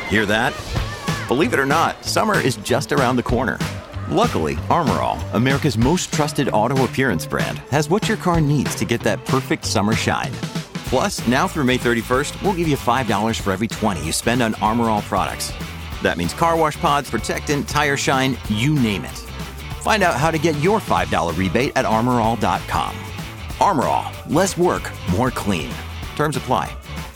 Hear that? Believe it or not, summer is just around the corner. Luckily, Armor All, America's most trusted auto appearance brand, has what your car needs to get that perfect summer shine. Plus, now through May 31st, we'll give you $5 for every $20 you spend on Armor All products. That means car wash pods, protectant, tire shine, you name it. Find out how to get your $5 rebate at armorall.com. Armor All, less work, more clean. Terms apply.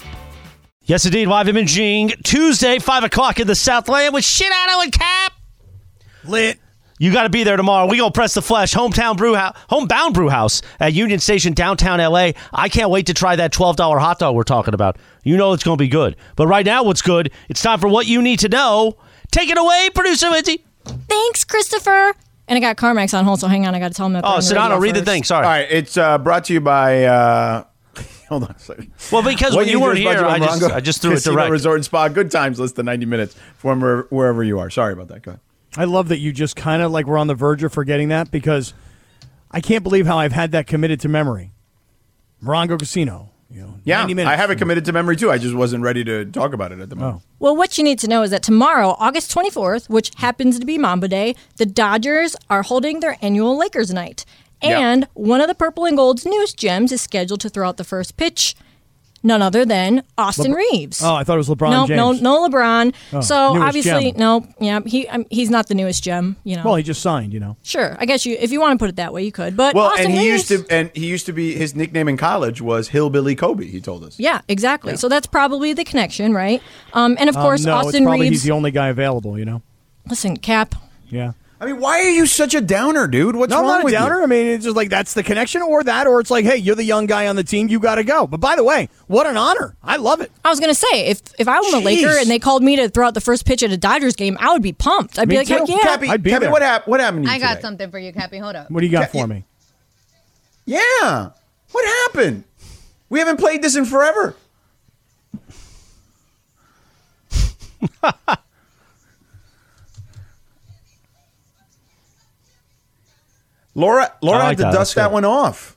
Yes, indeed. Live imaging Tuesday, 5 o'clock in the Southland with Shinato and Cap. Lit. You got to be there tomorrow. We gonna press the flesh. Homebound Brew House at Union Station, downtown LA. I can't wait to try that $12 hot dog we're talking about. You know it's gonna be good. But right now, what's good? It's time for what you need to know. Take it away, producer Lindsay. Thanks, Christopher. And I got Carmax on hold, so hang on. I got to tell him that. Oh, Sedano, read the thing. Sorry. All right, it's brought to you by. Hold on a second. Well, because when you weren't here, I just threw it direct. Resort and Spa. Good times. Less than 90 minutes from wherever you are. Sorry about that. Go ahead. I love that you just kind of like were on the verge of forgetting that because I can't believe how I've had that committed to memory. Morongo Casino. Yeah, 90 minutes. I have it committed to memory too. I just wasn't ready to talk about it at the moment. Well, what you need to know is that tomorrow, August 24th, which happens to be Mamba Day, the Dodgers are holding their annual Lakers night. And one of the Purple and Gold's newest gems is scheduled to throw out the first pitch. None other than Austin Reeves. Oh, I thought it was LeBron James. No LeBron. Oh, so newest obviously, gem. he's not the newest gem. Well, he just signed. Sure, I guess if you want to put it that way, you could. But well, Austin Reeves, he used to be, his nickname in college was Hillbilly Kobe. He told us. Yeah, exactly. Yeah. So that's probably the connection, right? And of course, no, Austin it's probably Reeves. He's the only guy available. Listen, Cap. Yeah. I mean, why are you such a downer, dude? What's wrong with you? I'm not a downer. I mean, it's just like that's the connection or it's like, hey, you're the young guy on the team. You got to go. But by the way, what an honor. I love it. I was going to say, if I were a Laker and they called me to throw out the first pitch at a Dodgers game, I would be pumped. I'd be like, heck yeah. Cappy, what happened to you I got today? something for you, Cappy. Hold up. What do you got for me? Yeah. What happened? We haven't played this in forever. Laura had to dust that one off.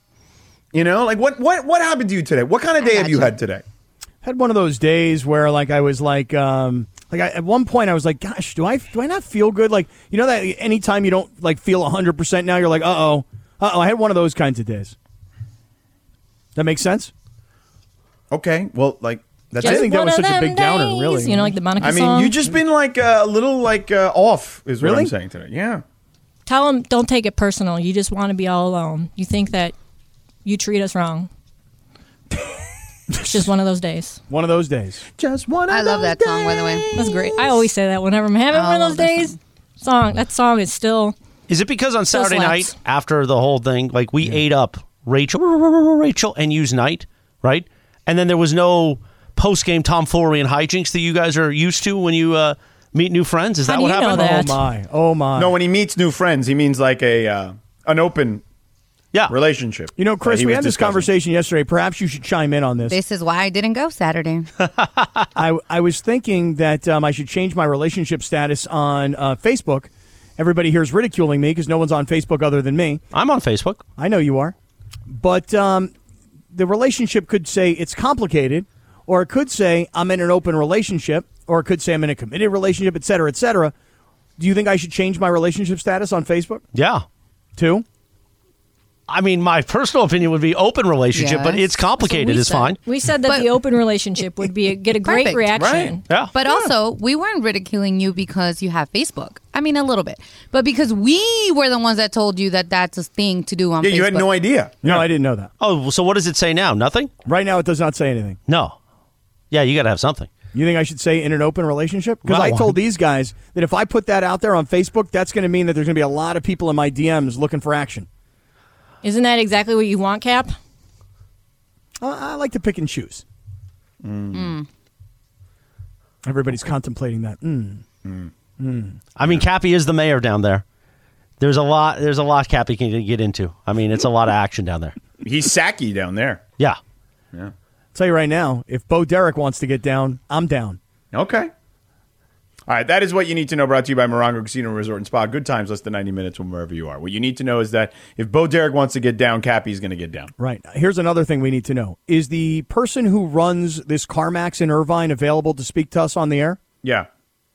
What happened to you today? What kind of day have you had today? Had one of those days where I was at one point I was like, gosh, do I not feel good? That anytime you don't feel 100% now, you're like, uh-oh. I had one of those kinds of days. That makes sense? Okay. Well, that's I think that was such a big downer, really. Like the Monica song. You just been a little off is what I'm saying today. Yeah. Tell him don't take it personal. You just want to be all alone. You think that you treat us wrong. It's just one of those days. One of those days. Just one of those days. I love that song, by the way. That's great. I always say that whenever I'm having one of those days. That song is still... Is it because on Saturday night, after the whole thing, we ate up Rachel and used night, right? And then there was no post-game tomfoolery and hijinks that you guys are used to when you... meet new friends? Is that what happened? Oh my! No, when he meets new friends, he means an open relationship. Chris, we had this conversation yesterday. Perhaps you should chime in on this. This is why I didn't go Saturday. I was thinking that I should change my relationship status on Facebook. Everybody here is ridiculing me because no one's on Facebook other than me. I'm on Facebook. I know you are. But the relationship could say it's complicated, or it could say I'm in an open relationship, or it could say I'm in a committed relationship, et cetera, et cetera. Do you think I should change my relationship status on Facebook? Yeah. To? I mean, my personal opinion would be open relationship, but it's complicated. It's fine. We said that the open relationship would get a great reaction. Right. Yeah. But also, we weren't ridiculing you because you have Facebook. I mean, a little bit. But because we were the ones that told you that that's a thing to do on Facebook. Yeah, you had no idea. No, I didn't know that. Oh, so what does it say now? Nothing? Right now, it does not say anything. No. Yeah, you got to have something. You think I should say in an open relationship? Because I told these guys that if I put that out there on Facebook, that's going to mean that there's going to be a lot of people in my DMs looking for action. Isn't that exactly what you want, Cap? I like to pick and choose. Everybody's contemplating that. I mean, Cappy is the mayor down there. There's a lot Cappy can get into. I mean, it's a lot of action down there. He's sacky down there. Yeah. Yeah. Tell you right now, if Bo Derek wants to get down, I'm down. Okay. All right, that is what you need to know, brought to you by Morongo Casino Resort and Spa. Good times, less than 90 minutes from wherever you are. What you need to know is that if Bo Derek wants to get down, Cappy's going to get down. Right. Here's another thing we need to know. Is the person who runs this CarMax in Irvine available to speak to us on the air? Yeah.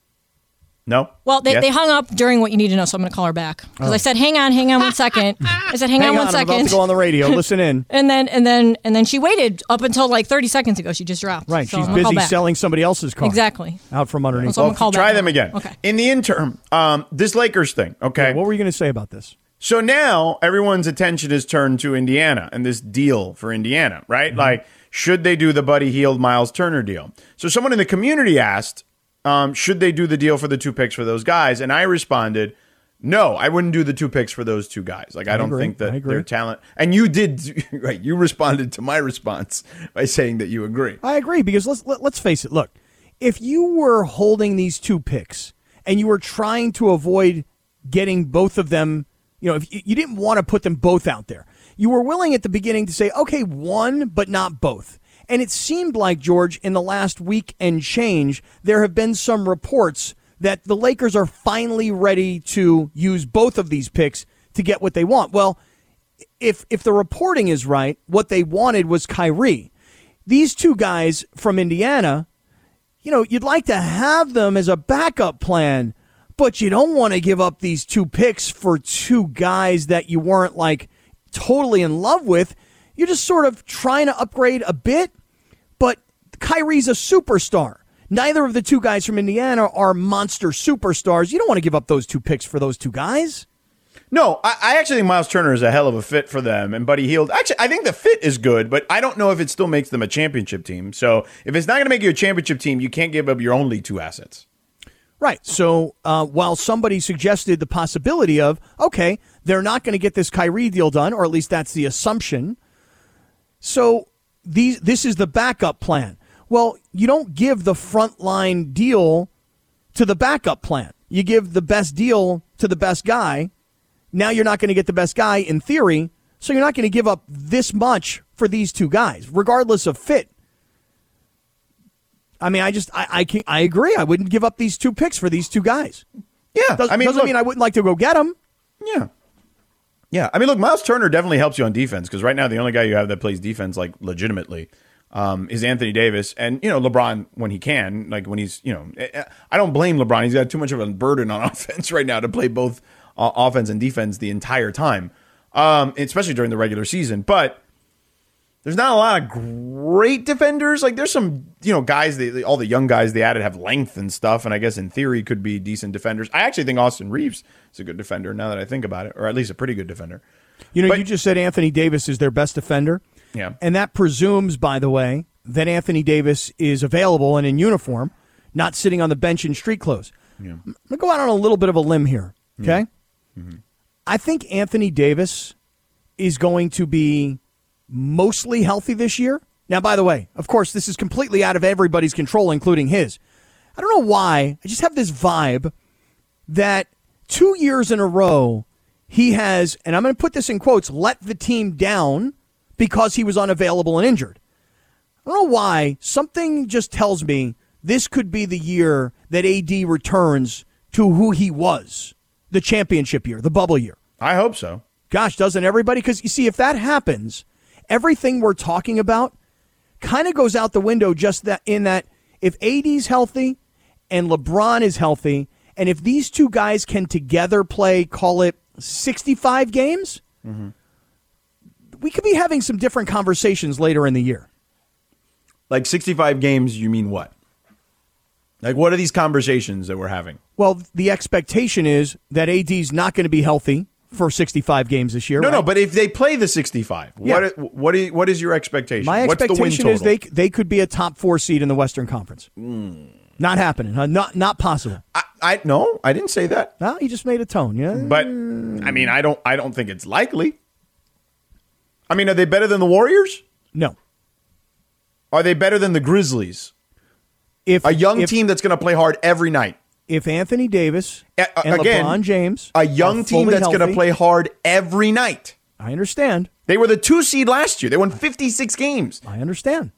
No? Well, Yes? they hung up during what you need to know, so I'm going to call her back. Because I said, hang on 1 second. I said, hang on 1 I'm about second. to go on the radio. Listen in. And then she waited up until like 30 seconds ago. She just dropped. Right. So She's I'm gonna call busy back. selling somebody else's car. Exactly. Out from underneath. So I'm gonna call back Try now. them again. Okay. In the interim, this Lakers thing, okay? What were you going to say about this? So now everyone's attention is turned to Indiana and this deal for Indiana, right? Like, should they do the Buddy Hield, Miles Turner deal? So someone in the community asked, should they do the deal for the 2 picks for those guys? And I responded, no, I wouldn't do the 2 picks for those 2 guys. Like, I don't agree. think I that agree. their talent. And you did, right? You responded to my response by saying that you agree. I agree because let's face it. Look, if you were holding these 2 picks and you were trying to avoid getting both of them, if you didn't want to put them both out there, you were willing at the beginning to say, okay, one, but not both. And it seemed like, George, in the last week and change, there have been some reports that the Lakers are finally ready to use both of these picks to get what they want. Well, if the reporting is right, what they wanted was Kyrie. These 2 guys from Indiana, you'd like to have them as a backup plan, but you don't want to give up these 2 picks for 2 guys that you weren't like totally in love with. You're just sort of trying to upgrade a bit, but Kyrie's a superstar. Neither of the 2 guys from Indiana are monster superstars. You don't want to give up those 2 picks for those 2 guys. No, I actually think Miles Turner is a hell of a fit for them, and Buddy Hield. Actually, I think the fit is good, but I don't know if it still makes them a championship team. So if it's not going to make you a championship team, you can't give up your only 2 assets. Right. So while somebody suggested the possibility of, okay, they're not going to get this Kyrie deal done, or at least that's the assumption. So this is the backup plan. Well, you don't give the frontline deal to the backup plan. You give the best deal to the best guy. Now you're not going to get the best guy in theory, so you're not going to give up this much for these 2 guys, regardless of fit. I mean, I agree. I wouldn't give up these 2 picks for these 2 guys. Yeah, Doesn't mean I wouldn't like to go get them. Yeah. Yeah. I mean, look, Miles Turner definitely helps you on defense because right now the only guy you have that plays defense like legitimately is Anthony Davis. And, LeBron when he can, like when he's, I don't blame LeBron. He's got too much of a burden on offense right now to play both offense and defense the entire time, especially during the regular season. But there's not a lot of great defenders. Like there's some, guys, all the young guys they added have length and stuff. And I guess in theory could be decent defenders. I actually think Austin Reeves is a good defender now that I think about it, or at least a pretty good defender. You just said Anthony Davis is their best defender. Yeah. And that presumes, by the way, that Anthony Davis is available and in uniform, not sitting on the bench in street clothes. Yeah. I'm going to go out on a little bit of a limb here, okay? Mm-hmm. I think Anthony Davis is going to be mostly healthy this year. Now, by the way, of course, this is completely out of everybody's control, including his. I don't know why. I just have this vibe that 2 years in a row, he has, and I'm going to put this in quotes, let the team down because he was unavailable and injured. I don't know why. Something just tells me this could be the year that AD returns to who he was, the championship year, the bubble year. I hope so. Gosh, doesn't everybody? Because you see, if that happens, everything we're talking about kind of goes out the window just that in that if AD's healthy and LeBron is healthy, and if these 2 guys can together play, call it 65 games, we could be having some different conversations later in the year. Like 65 games, you mean what? Like, what are these conversations that we're having? Well, the expectation is that AD's not going to be healthy for 65 games this year. No, but if they play the 65, Yeah. what is your expectation? My What's expectation the win is total? they could be a top 4 seed in the Western Conference. Not happening. Not possible. No, I didn't say that. No, you just made a tone. Yeah, But I mean, I don't think it's likely. I mean, are they better than the Warriors? no. Are they better than the Grizzlies? If A young team that's going to play hard every night. if Anthony Davis and Again, LeBron James, a young are team fully that's going to healthy, play hard every night. I understand. They were the 2 seed last year. They won 56 games. I understand.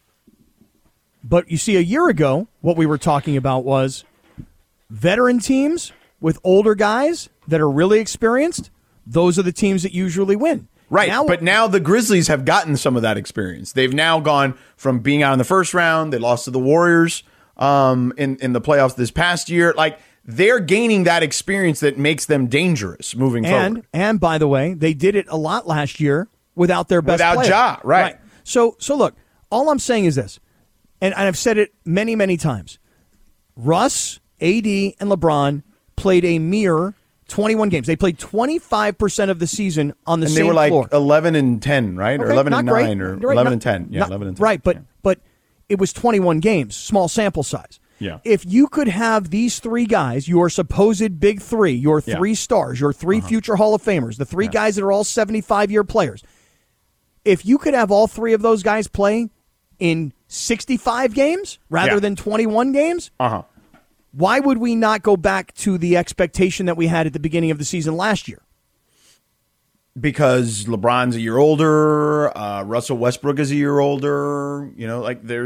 But you see, a year ago, what we were talking about was veteran teams with older guys that are really experienced. Those are the teams that usually win. Right, but now the Grizzlies have gotten some of that experience. They've now gone from being out in the first round. They lost to the Warriors in the playoffs this past year. Like, they're gaining that experience that makes them dangerous moving forward. And by the way, they did it a lot last year without their best player. Without Ja, right. So look, all I'm saying is this, and I've said it many, many times. Russ, AD, and LeBron played a mere 21 games. They played 25% of the season on the same floor. And they were like 11 and 10, right? Okay, or 11 and 9 great. or Right, 11 and 10. Yeah, 11 and 10. Right, but it was 21 games, small sample size. Yeah. If you could have these three guys, your supposed big three, your three stars, your three future Hall of Famers, the three guys that are all 75-year players, if you could have all three of those guys play in 65 games rather than 21 games, why would we not go back to the expectation that we had at the beginning of the season last year? Because LeBron's a year older, Russell Westbrook is a year older. You know, like they're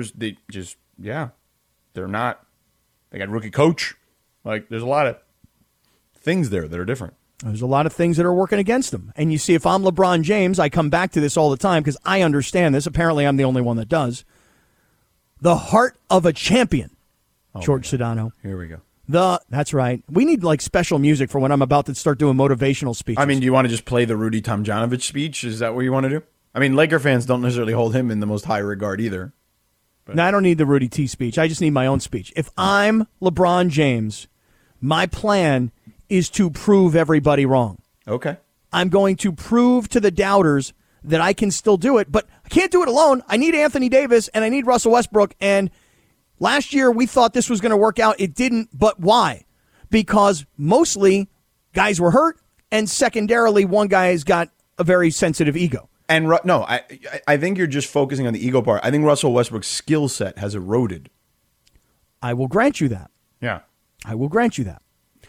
not. They got rookie coach. Like, there's a lot of things there that are different. There's a lot of things that are working against them. And you see, if I'm LeBron James, I come back to this all the time because I understand this. Apparently, I'm the only one that does. The heart of a champion, George Sedano. Here we go. That's right. We need like special music for when I'm about to start doing motivational speeches. I mean, do you want to just play the Rudy Tomjanovich speech? Is that what you want to do? I mean, Laker fans don't necessarily hold him in the most high regard either. No, I don't need the Rudy T speech. I just need my own speech. If I'm LeBron James, my plan is to prove everybody wrong. Okay. I'm going to prove to the doubters that I can still do it, but I can't do it alone. I need Anthony Davis and I need Russell Westbrook. And last year we thought this was going to work out. It didn't. But why? Because mostly guys were hurt, and secondarily one guy has got a very sensitive ego. And I think you're just focusing on the ego part. I think Russell Westbrook's skill set has eroded. I will grant you that. Yeah. I will grant you that.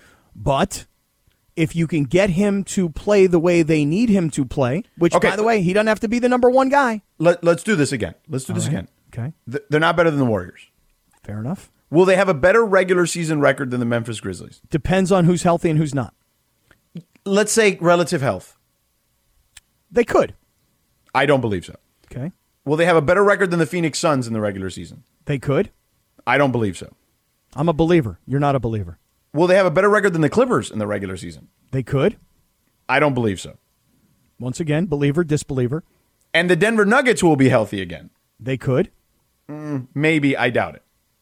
But if you can get him to play the way they need him to play, which, by the way, he doesn't have to be the number one guy. Let's do this again. Again. Okay. They're not better than the Warriors. Fair enough. Will they have a better regular season record than the Memphis Grizzlies? Depends on who's healthy and who's not. Let's say relative health. They could. I don't believe so. Okay. Will they have a better record than the Phoenix Suns in the regular season? They could. I don't believe so. I'm a believer. You're not a believer. Will they have a better record than the Clippers in the regular season? They could. I don't believe so. Once again, believer, disbeliever. And the Denver Nuggets will be healthy again. They could. Maybe. I doubt it.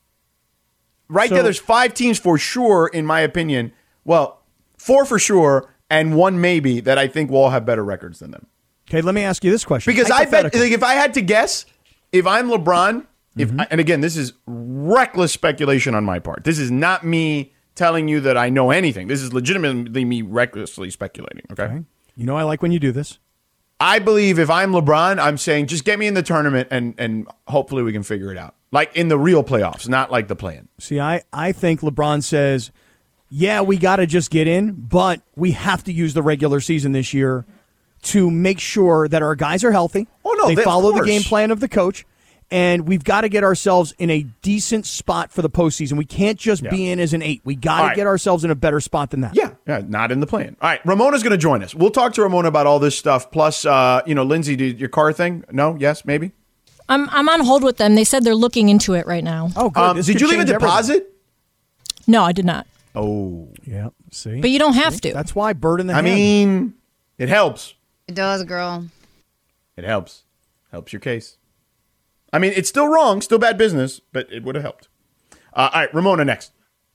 Right there, there's 5 teams for sure, in my opinion. Well, 4 for sure, and 1 maybe that I think will all have better records than them. Okay, let me ask you this question. Because I bet, if I had to guess, if I'm LeBron, and again, this is reckless speculation on my part. This is not me telling you that I know anything. This is legitimately me recklessly speculating, okay? You know I like when you do this. I believe if I'm LeBron, I'm saying just get me in the tournament and hopefully we can figure it out. Like in the real playoffs, not like the play-in. See, I think LeBron says, yeah, we got to just get in, but we have to use the regular season this year to make sure that our guys are healthy. Oh, no, they follow of the course. game plan of the coach, and we've got to get ourselves in a decent spot for the postseason. We can't just be in as an 8. We got to get ourselves in a better spot than that. Yeah, not in the play-in. All right, Ramona's going to join us. We'll talk to Ramona about all this stuff. Plus, Lindsay, did your car thing? No? Yes? Maybe? I'm on hold with them. They said they're looking into it right now. Oh, good. Did you leave a deposit? No, I did not. Oh. Yeah, see? But you don't have to. That's why bird in the hand. I mean, it helps. It does, girl. It helps. Helps your case. I mean, it's still wrong, still bad business, but it would have helped. All right, Ramona next.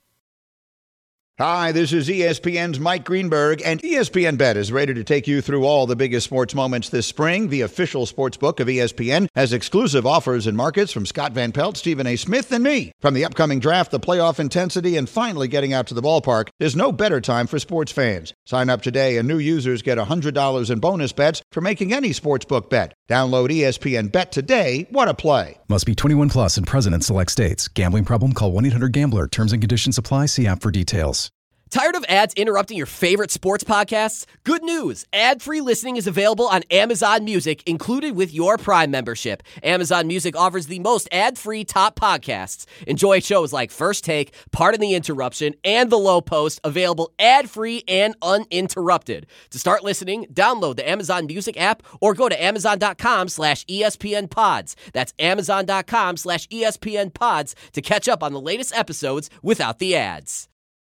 Hi, this is ESPN's Mike Greenberg, and ESPN Bet is ready to take you through all the biggest sports moments this spring. The official sports book of ESPN has exclusive offers and markets from Scott Van Pelt, Stephen A. Smith, and me. From the upcoming draft, the playoff intensity, and finally getting out to the ballpark, there's no better time for sports fans. Sign up today, and new users get $100 in bonus bets for making any sportsbook bet. Download ESPN Bet today. What a play. Must be 21 plus and present in select states. Gambling problem? Call 1-800-GAMBLER. Terms and conditions apply. See app for details. Tired of ads interrupting your favorite sports podcasts? Good news! Ad-free listening is available on Amazon Music, included with your Prime membership. Amazon Music offers the most ad-free top podcasts. Enjoy shows like First Take, Pardon the Interruption, and The Low Post, available ad-free and uninterrupted. To start listening, download the Amazon Music app or go to amazon.com/ESPN Pods. That's amazon.com/ESPN Pods to catch up on the latest episodes without the ads.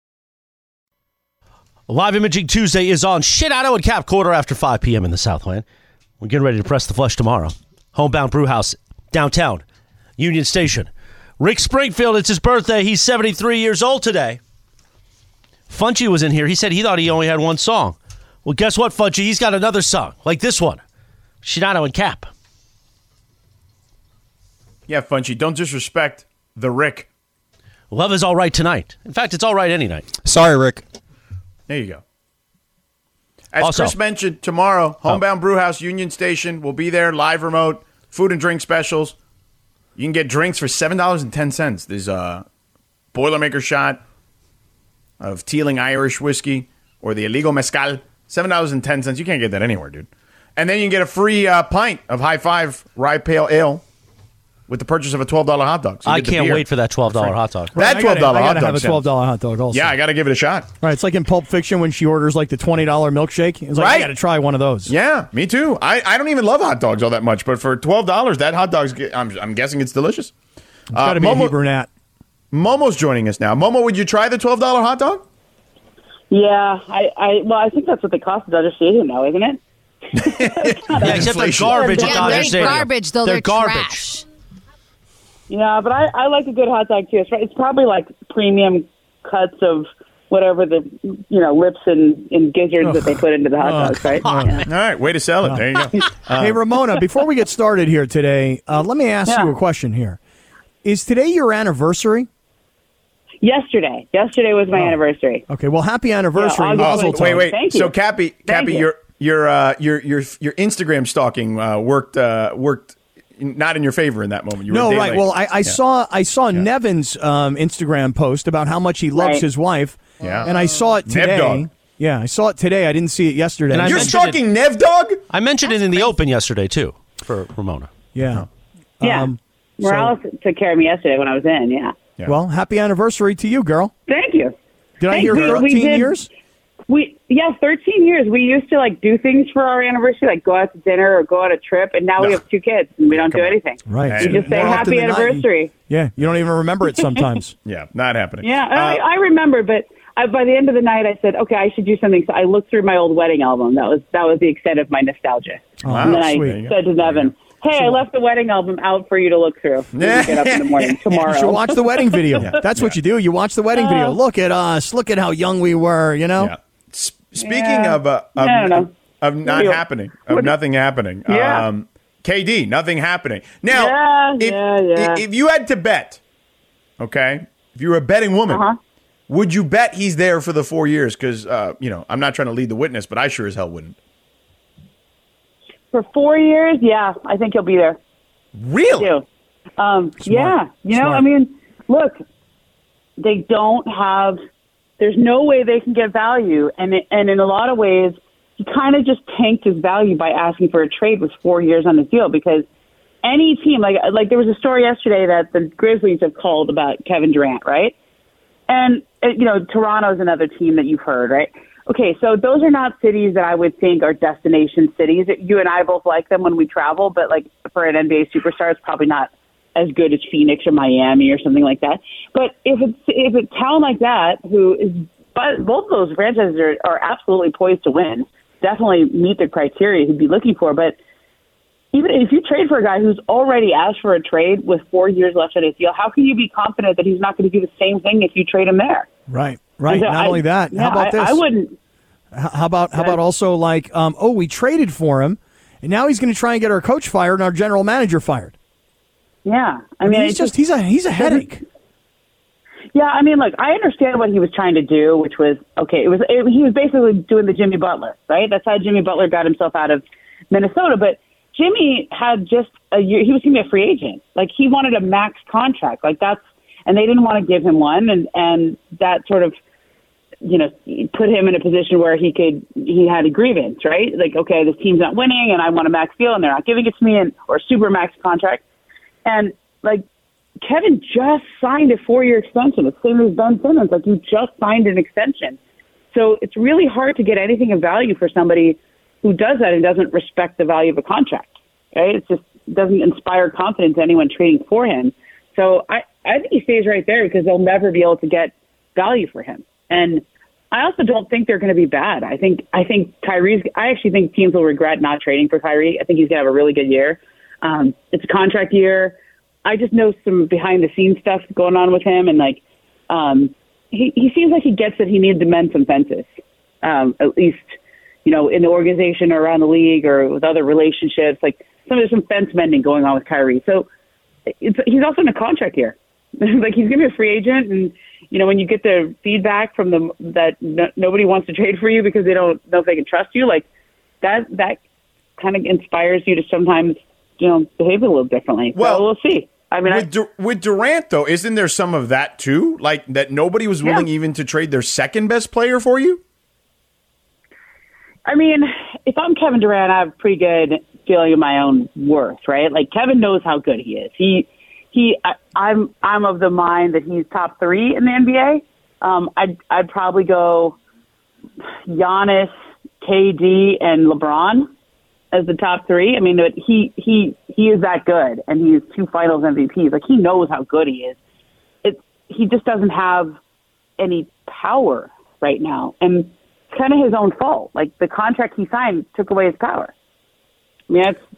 Live Imaging Tuesday is on Shinato and Cap, quarter after 5 p.m. in the Southland. We're getting ready to press the flesh tomorrow. Homebound Brewhouse, downtown, Union Station. Rick Springfield, it's his birthday. He's 73 years old today. Funchy was in here. He said he thought he only had one song. Well, guess what, Funchy? He's got another song, like this one. Shinato and Cap. Yeah, Funchy, don't disrespect the Rick. Love is all right tonight. In fact, it's all right any night. Sorry, Rick. There you go. As Also- Chris mentioned, tomorrow, Homebound Brewhouse, Union Station. We'll be there, live remote, food and drink specials. You can get drinks for $7.10. There's a Boilermaker shot of Teeling Irish whiskey or the illegal mezcal, $7.10. You can't get that anywhere, dude. And then you can get a free pint of High Five Rye Pale Ale with the purchase of a $12 hot dog. So you I get the can't beer. wait for that $12 hot dog. That $12 I gotta hot dog have a sounds- $12 hot dog also. Yeah, I got to give it a shot. Right, it's like in Pulp Fiction when she orders like the $20 milkshake. It's like, I Right. got to try one of those. Yeah, me too. I don't even love hot dogs all that much, but for $12, that hot dog's, I'm guessing it's delicious. It's got to be a Hebrew Nat. Momo's joining us now. Momo, would you try the $12 hot dog? Yeah, I think that's what they cost at Dodger Stadium now, isn't it? Yeah, except they're garbage at Yeah, Dodger they're Stadium. garbage, though. They're garbage. trash. Yeah, but I like a good hot dog too. It's probably like premium cuts of whatever the lips and gizzards that they put into the hot dogs, right? Yeah. All right, way to sell it. There you go. Hey, Ramona, before we get started here today, let me ask you a question here. Is today your anniversary? Yesterday was my anniversary. Okay, well, happy anniversary. Yeah, Mazel tov. Wait. Thank you. So, Cappy, Thank you. your Instagram stalking worked not in your favor in that moment. You were No, a day right. late. Well, I saw Nevin's Instagram post about how much he loves Right. his wife. Yeah. And I saw it Nev today. dog. Yeah, I saw it today. I didn't see it yesterday. And I You're mentioned stalking Nev Dog? I mentioned it in the open yesterday, too, for Ramona. Yeah. Yeah. Morales took care of me yesterday when I was in, yeah. Yeah. Well, happy anniversary to you, girl. Thank you. Did I Thank hear you. We 13 did- years? 13 years. We used to do things for our anniversary, like go out to dinner or go on a trip, and now we have 2 kids and we don't do anything. Right. We just say More often happy than not, anniversary. Yeah, you don't even remember it sometimes. Yeah, not happening. Yeah, I remember, but by the end of the night, I said, okay, I should do something. So I looked through my old wedding album. That was the extent of my nostalgia. Wow, and then I sweet. said to Nevin, hey, I left the wedding album out for you to look through when you get up in the morning tomorrow. You should watch the wedding video. That's what you do. You watch the wedding video. Look at us. Look at how young we were, Yeah. Speaking Yeah. of I don't know. of not What- happening, of nothing happening. Yeah. KD, nothing happening. Now, if you had to bet, okay, if you were a betting woman, would you bet he's there for the 4 years? Because I'm not trying to lead the witness, but I sure as hell wouldn't. For 4 years, yeah, I think he'll be there. Really? Yeah. Smart. I mean, look, they don't have. There's no way they can get value, and in a lot of ways, he kind of just tanked his value by asking for a trade with 4 years on his deal. Because any team, like there was a story yesterday that the Grizzlies have called about Kevin Durant, right? And Toronto's another team that you've heard, right? Okay, so those are not cities that I would think are destination cities. You and I both like them when we travel, but for an NBA superstar, it's probably not as good as Phoenix or Miami or something like that. But if it's talent like that, but both of those franchises are absolutely poised to win, definitely meet the criteria he'd be looking for. But even if you trade for a guy who's already asked for a trade with 4 years left on his deal, how can you be confident that he's not going to do the same thing if you trade him there? Right. So Not only that, how about this? I wouldn't. How about also we traded for him, and now he's going to try and get our coach fired and our general manager fired. Yeah, I mean, he's a headache. Yeah, I mean, look, I understand what he was trying to do, which was okay. He was basically doing the Jimmy Butler, right? That's how Jimmy Butler got himself out of Minnesota. But Jimmy had just a year. He was going to be a free agent. He wanted a max contract. And they didn't want to give him one, and that sort of put him in a position where he had a grievance, right? Like, okay, this team's not winning and I want a max deal and they're not giving it to me, or a super max contract. And like, Kevin just signed a 4-year extension. It's same as Ben Simmons. Like, he just signed an extension. So it's really hard to get anything of value for somebody who does that and doesn't respect the value of a contract, right? It just doesn't inspire confidence in anyone trading for him. So I think he stays right there because they'll never be able to get value for him. And I also don't think they're going to be bad. I actually think teams will regret not trading for Kyrie. I think he's going to have a really good year. It's a contract year. I just know some behind the scenes stuff going on with him, and like he seems like he gets that he needs to mend some fences, at least in the organization or around the league or with other relationships. Like there's some fence mending going on with Kyrie. So he's also in a contract year. Like, he's going to be a free agent, and when you get the feedback from them that nobody wants to trade for you because they don't know if they can trust you, like that kind of inspires you to sometimes behave a little differently. Well, so we'll see. I mean, with Durant, though, isn't there some of that too? Like that nobody was willing even to trade their second best player for you? I mean, if I'm Kevin Durant, I have a pretty good feeling of my own worth, right? Like, Kevin knows how good he is. I'm of the mind that he's top 3 in the NBA. I'd probably go Giannis, KD, and LeBron as the top 3. I mean, he is that good, and he's 2 Finals MVPs. Like, he knows how good he is. He just doesn't have any power right now, and it's kind of his own fault. Like, the contract he signed took away his power. I mean, that's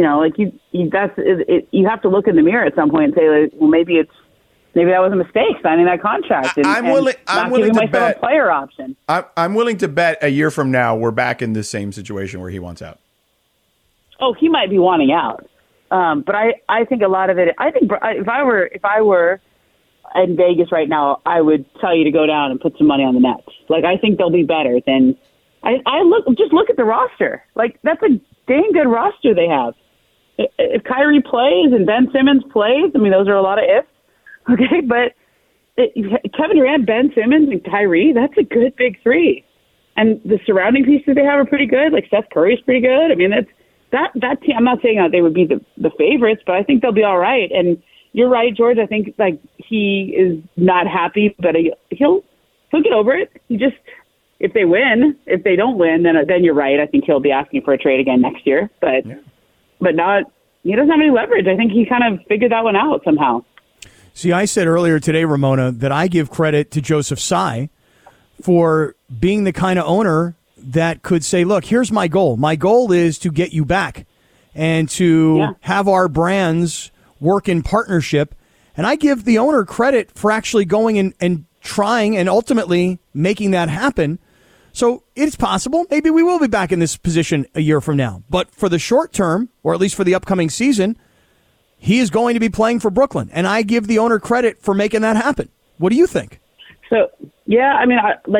you have to look in the mirror at some point and say, like, well, maybe that was a mistake signing that contract and I'm willing giving to myself bet a player option. I'm willing to bet a year from now we're back in the same situation where he wants out. Oh, he might be wanting out, but I think a lot of it. I think if I were in Vegas right now, I would tell you to go down and put some money on the Nets. Like, I think they'll be better than. Look at the roster. Like, that's a dang good roster they have. If Kyrie plays and Ben Simmons plays, I mean, those are a lot of ifs. Okay, but Kevin Durant, Ben Simmons, and Kyrie, that's a good big 3. And the surrounding pieces they have are pretty good. Like, Seth Curry's pretty good. I mean, that team. I'm not saying that they would be the favorites, but I think they'll be all right. And you're right, George. I think, like, he is not happy, but he'll get over it. If they win, if they don't win, then you're right. I think he'll be asking for a trade again next year. But not. He doesn't have any leverage. I think he kind of figured that one out somehow. See, I said earlier today, Ramona, that I give credit to Joseph Tsai for being the kind of owner that could say, look, here's my goal. My goal is to get you back and to have our brands work in partnership. And I give the owner credit for actually going and trying and ultimately making that happen. So it's possible. Maybe we will be back in this position a year from now. But for the short term, or at least for the upcoming season, he is going to be playing for Brooklyn. And I give the owner credit for making that happen. What do you think? So, yeah, I mean,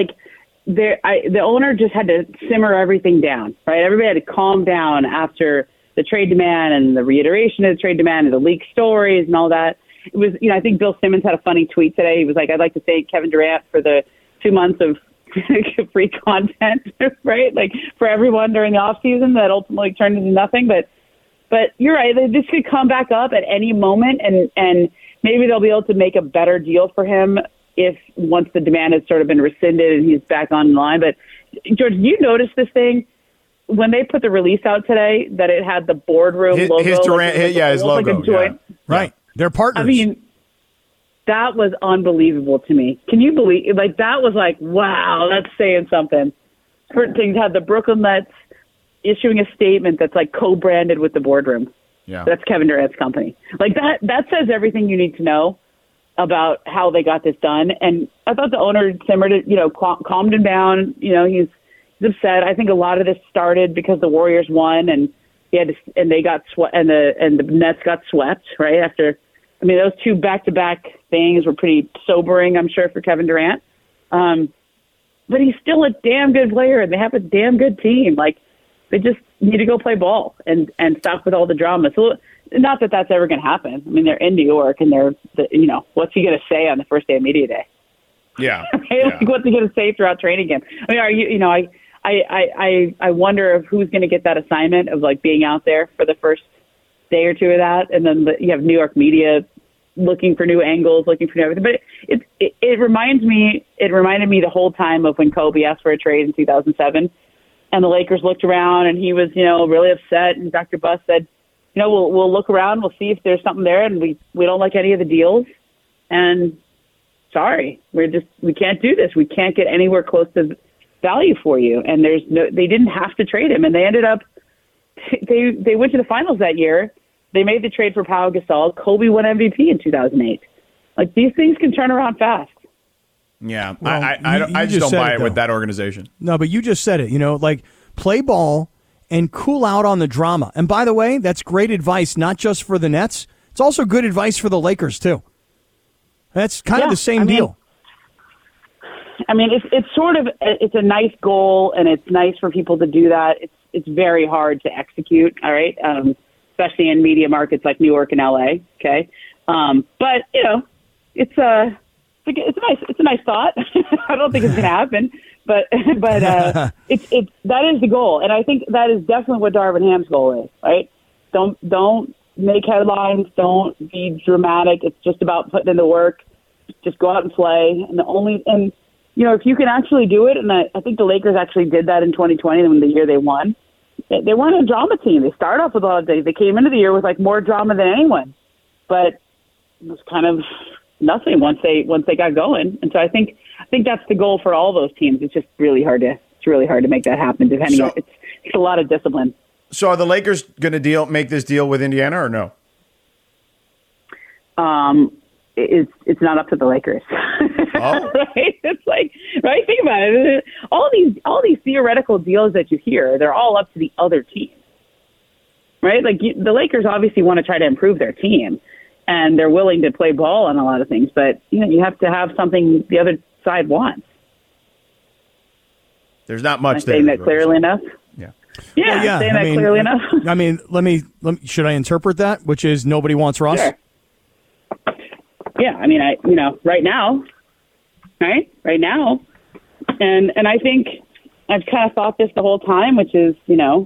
the owner just had to simmer everything down, right? Everybody had to calm down after the trade demand and the reiteration of the trade demand and the leaked stories and all that. It was, I think Bill Simmons had a funny tweet today. He was like, I'd like to thank Kevin Durant for the 2 months of free content, right? Like, for everyone during the off season that ultimately turned into nothing. But you're right. This could come back up at any moment, and maybe they'll be able to make a better deal for him if once the demand has sort of been rescinded and he's back online. But George, you notice this thing when they put the release out today that it had the boardroom logo. His Durant, his logo. Like a joint. Yeah. Right. They're partners. I mean, that was unbelievable to me. Can you believe? Like, that was like, wow, that's saying something. Certain things had the Brooklyn Nets issuing a statement that's like co-branded with the boardroom. Yeah, that's Kevin Durant's company. Like, that says everything you need to know about how they got this done. And I thought the owner simmered it, calmed him down. He's upset. I think a lot of this started because the Warriors won and they got swept, and the Nets got swept right after. I mean, those 2 back-to-back things were pretty sobering, I'm sure, for Kevin Durant. But he's still a damn good player, and they have a damn good team. Like, they just need to go play ball and stop with all the drama. So, not that that's ever going to happen. I mean, they're in New York, and what's he going to say on the first day of media day? Yeah. Right? Like, what's he going to say throughout training camp? I mean, are you? You know, I wonder if who's going to get that assignment of like being out there for the first day or two of that, and then you have New York media looking for new angles, looking for new everything. But it reminds me. It reminded me the whole time of when Kobe asked for a trade in 2007, and the Lakers looked around, and he was, you know, really upset. And Dr. Buss said, you know, we'll look around, we'll see if there's something there, and we don't like any of the deals, and sorry, we can't do this. We can't get anywhere close to value for you. And they didn't have to trade him, and they ended up they went to the finals that year. They made the trade for Pau Gasol. Kobe won MVP in 2008. Like, these things can turn around fast. Yeah, Well, I just don't buy it with that organization. No, but you just said it. You know, like, play ball and cool out on the drama. And by the way, that's great advice, not just for the Nets. It's also good advice for the Lakers, too. That's kind of the same deal. I mean, it's sort of, it's a nice goal, and it's nice for people to do that. It's very hard to execute, all right, especially in media markets like New York and LA, okay? But, you know, it's a nice thought. I don't think it's going to happen, but that is the goal, and I think that is definitely what Darvin Ham's goal is, right? Don't make headlines, don't be dramatic. It's just about putting in the work. Just go out and play, and you know, if you can actually do it, and I think the Lakers actually did that in 2020 when the year they won. They weren't a drama team. They started off with a lot of things. They came into the year with like more drama than anyone, but it was kind of nothing once they got going. And so I think that's the goal for all those teams. It's just really hard to make that happen. Depending on it's a lot of discipline. So are the Lakers going to make this deal with Indiana or no? It's not up to the Lakers. Oh. Right? It's like, right? Think about it. All these theoretical deals that you hear, they're all up to the other team. Right? Like, the Lakers obviously want to try to improve their team, and they're willing to play ball on a lot of things, but you know, you have to have something the other side wants. There's not much Am I there. saying that clearly enough? Yeah. Yeah, saying that clearly enough. I mean, let me. Should I interpret that, which is nobody wants Russ? Sure. Yeah, I mean, right now, and I think I've kind of thought this the whole time, which is, you know,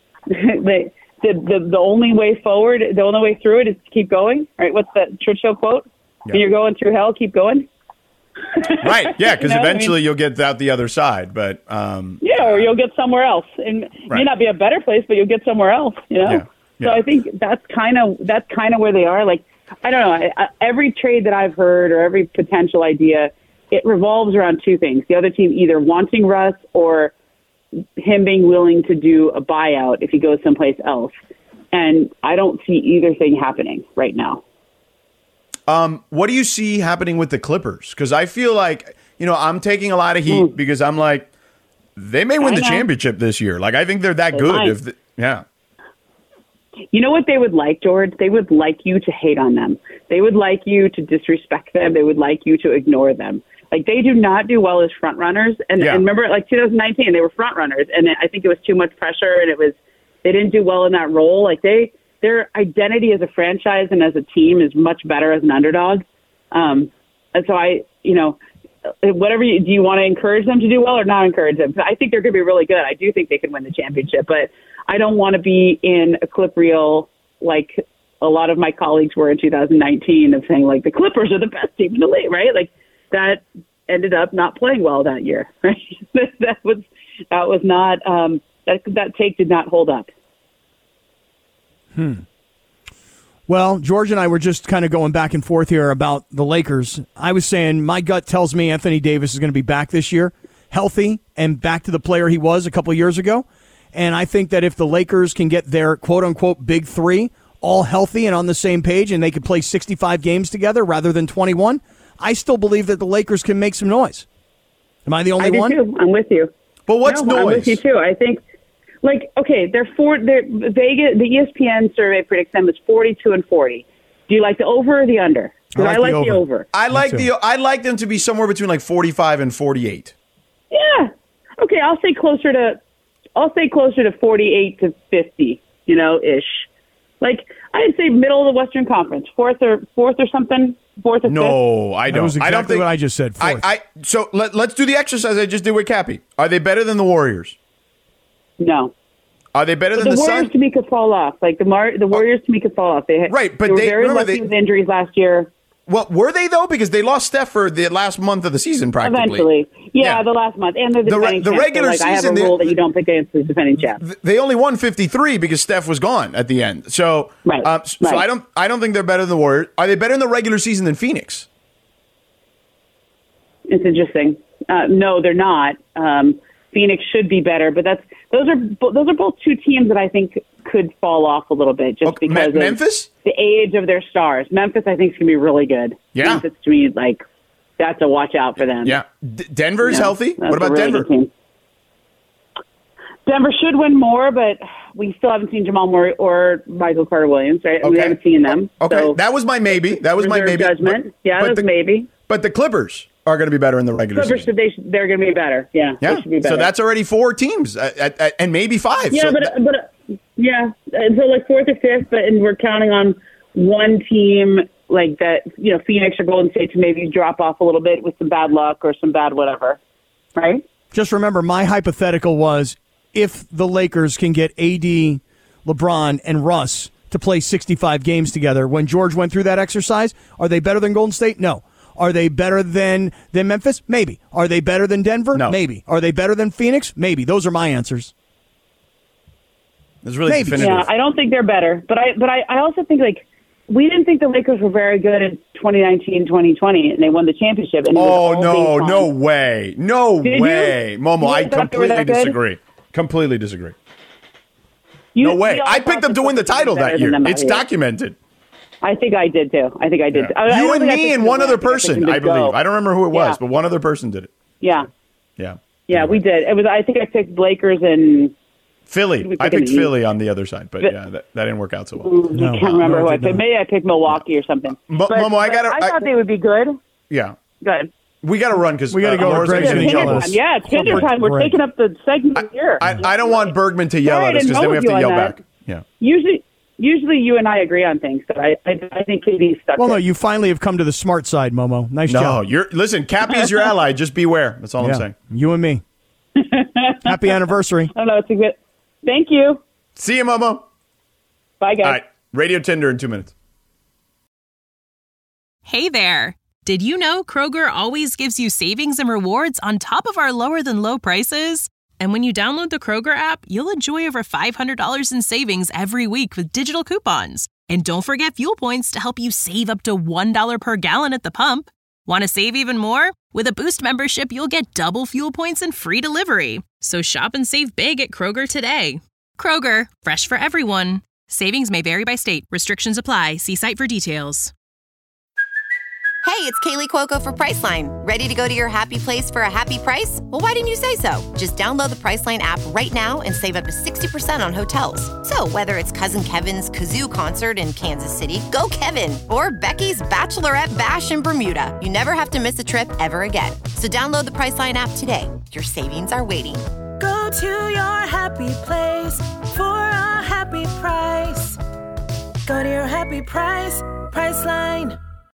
the only way forward, the only way through it is to keep going, right? What's that Churchill quote? Yeah. When you're going through hell, keep going. Right, yeah, because You know, eventually you'll get out the other side, but yeah, or you'll get somewhere else, and it may not be a better place, but you'll get somewhere else, you know. Yeah. So I think that's kind of where they are. Like, I don't know, every trade that I've heard or every potential idea, it revolves around two things: the other team either wanting Russ or him being willing to do a buyout if he goes someplace else. And I don't see either thing happening right now. What do you see happening with the Clippers? Because I feel like, you know, I'm taking a lot of heat because I'm like, they may win the championship this year. Like, I think they're that good. Yeah. You know what they would like, George? They would like you to hate on them. They would like you to disrespect them. They would like you to ignore them. Like, they do not do well as front runners. And remember, like 2019, they were front runners, and I think it was too much pressure, and they didn't do well in that role. Like, their identity as a franchise and as a team is much better as an underdog. And so do you want to encourage them to do well or not encourage them? I think they're going to be really good. I do think they could win the championship, but I don't want to be in a clip reel like a lot of my colleagues were in 2019 of saying, like, the Clippers are the best team in the league, right? Like, that ended up not playing well that year, right? that was not that take did not hold up. Well, George and I were just kind of going back and forth here about the Lakers. I was saying my gut tells me Anthony Davis is going to be back this year, healthy, and back to the player he was a couple of years ago. And I think that if the Lakers can get their quote-unquote big three all healthy and on the same page and they could play 65 games together rather than 21, I still believe that the Lakers can make some noise. Am I the only one? I do too. I'm with you. But what's noise? I'm with you too. I think, like, okay, the ESPN survey predicts them as 42-40. Do you like the over or the under? Because I like the over. I like them to be somewhere between like 45 and 48. Yeah. Okay, I'll say closer to 48 to 50, ish. Like, I'd say middle of the Western Conference, fourth or something, fourth or fifth. No, I don't. That was exactly I don't think, what I just said. Fourth. So let's do the exercise I just did with Cappy. Are they better than the Warriors? No. Are they better But than the the Warriors Suns? to me could fall off. Like the Warriors to me could fall off. Right, but they were very remember lucky with injuries last year. Well, were they though? Because they lost Steph for the last month of the season, practically. Eventually, yeah, the last month, and they're the defending champs, regular so, like, season, I have a rule that you don't pick against the defending champs. They only won 53 because Steph was gone at the end. So, so I don't think they're better than the Warriors. Are they better in the regular season than Phoenix? It's interesting. No, they're not. Phoenix should be better, but those are both two teams that I think could fall off a little bit just because of Memphis? The age of their stars. Memphis, I think, is going to be really good. Yeah. Memphis, to me, like, that's a watch out for them. Yeah. Denver is healthy. That's What about a really Denver? good team. Denver should win more, but we still haven't seen Jamal Murray or Michael Carter-Williams, right? We haven't seen them. Okay, So that was my maybe. That was my reserve maybe. judgment. That was maybe. But the Clippers are going to be better in the regular Clippers, season. they're going to be better. Yeah, they should be better. So that's already 4 teams and maybe 5. Yeah, so so like fourth or fifth, and we're counting on one team like that, Phoenix or Golden State to maybe drop off a little bit with some bad luck or some bad whatever, right? Just remember, my hypothetical was if the Lakers can get AD, LeBron, and Russ to play 65 games together. When George went through that exercise, are they better than Golden State? No. Are they better than Memphis? Maybe. Are they better than Denver? No. Maybe. Are they better than Phoenix? Maybe. Those are my answers. It's really definitive. Yeah, I don't think they're better, but I also think like we didn't think the Lakers were very good in 2019, 2020, and they won the championship. And no way, no Did way, you? Momo. You I thought they were completely that good? disagree. Completely disagree. No way. we all I thought picked them to the win the Clippers title were better that than year. them It's that year. documented. I think I did too. I think I did. Yeah. I You don't and think I me picked and them one to other win. I picked person, them to I believe. go. I don't remember who it was, Yeah. but one other person did it. Yeah. Yeah. Yeah, we did. It was. I think I picked Lakers and Philly. I picked Philly on the other side, but yeah, that didn't work out so well. I can't remember who I picked. Maybe I picked Milwaukee or something. Momo, I thought they would be good. Yeah. Good. We got to run because We gotta go to Greg's going to gonna yell yell at us. us. Yeah, it's dinner time. We're break. taking up the segment here. I don't want Bergman to yell Sorry, at I us didn't because then we have know to you yell on that. back. Yeah. Usually you and I agree on things, but I think KD's stuck. Well, no, there. you finally have come to the smart side, Momo. Nice No, job. listen, Cappy is your ally. Just beware. That's all I'm Yeah, saying. you and me. Happy anniversary. I don't know. It's a good. Thank you. See you, Momo. Bye, guys. All right. Radio Tinder in 2 minutes. Hey there. Did you know Kroger always gives you savings and rewards on top of our lower than low prices? And when you download the Kroger app, you'll enjoy over $500 in savings every week with digital coupons. And don't forget fuel points to help you save up to $1 per gallon at the pump. Want to save even more? With a Boost membership, you'll get double fuel points and free delivery. So shop and save big at Kroger today. Kroger, fresh for everyone. Savings may vary by state. Restrictions apply. See site for details. Hey, it's Kaylee Cuoco for Priceline. Ready to go to your happy place for a happy price? Well, why didn't you say so? Just download the Priceline app right now and save up to 60% on hotels. So whether it's Cousin Kevin's Kazoo Concert in Kansas City, go Kevin, or Becky's Bachelorette Bash in Bermuda, you never have to miss a trip ever again. So download the Priceline app today. Your savings are waiting. Go to your happy place for a happy price. Go to your happy price, Priceline.